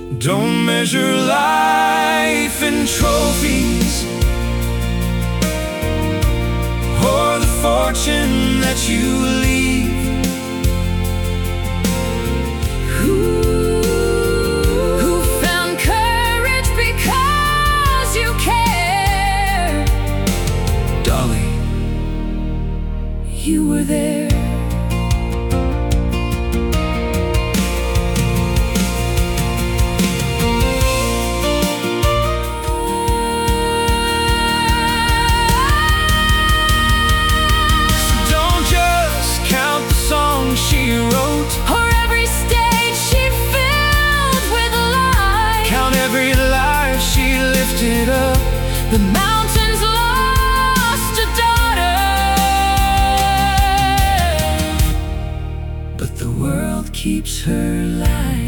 Don't measure life in trophies or the fortune that you leave. Who found courage because you care? Dolly, you were there. She wrote, or every stage she filled with light. Count every life she lifted up. The mountains lost a daughter, but the world keeps her light.